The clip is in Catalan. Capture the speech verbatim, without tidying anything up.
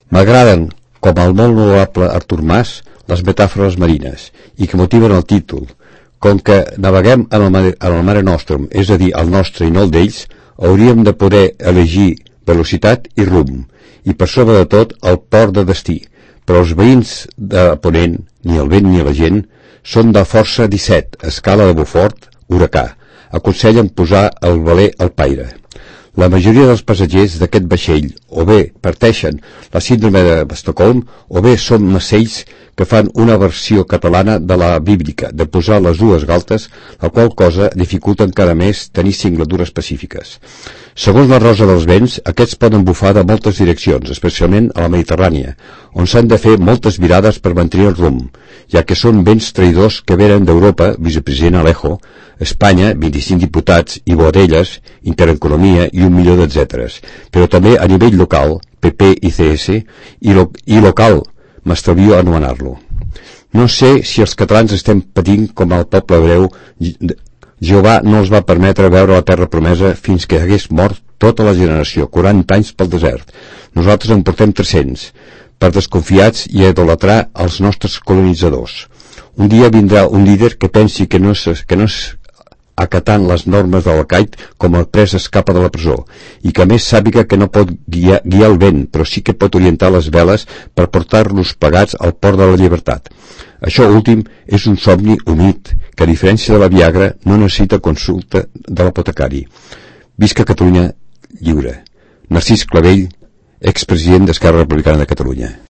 M'agraden, com el molt honorable Artur Mas, les metàfores marines, i que motiven el títol. Com que naveguem en el Mare, en el Mare Nostrum, és a dir, el nostre i no el d'ells, hauríem de poder elegir velocitat i rumb, i per sobre de tot el port de destí. Però els veïns de Ponent, ni el vent ni la gent, són de força disset, escala de Beaufort, huracà. Aconsellen posar el veler al paire. La majoria dels passatgers d'aquest vaixell o bé parteixen la síndrome d'Estocolm o bé són macells que fan una versió catalana de la bíblica, de posar les dues galtes, la qual cosa dificulta encara més tenir singladures específiques. Segons la rosa dels vents, aquests poden bufar de moltes direccions, especialment a la Mediterrània, on s'han de fer moltes virades per mantenir el rumb, ja que són vents traïdors que venen d'Europa, vicepresident Alejo, Espanya, vint-i-cinc diputats, i Boadelles, Intereconomia i un milió d'etcèteres, però també a nivell local, P P i C S, i, lo, i local, m'estalvio a anomenar-lo. No sé si els catalans estem patint com el poble hebreu. Jehovà no els va permetre veure la terra promesa fins que hagués mort tota la generació, quaranta anys pel desert. Nosaltres en portem tres-cents, per desconfiats i a idolatrar els nostres colonitzadors. Un dia vindrà un líder que pensi que no és, que no és acatant les normes de l'Alcaid com el pres escapa de la presó, i que a més sàpiga que no pot guiar, guiar el vent, però sí que pot orientar les veles per portar-los pagats al port de la llibertat. Això últim és un somni humit que, a diferència de la Viagra, no necessita consulta de l'apotecari. Visca Catalunya lliure. Narcís Clavell, expresident d'Esquerra Republicana de Catalunya.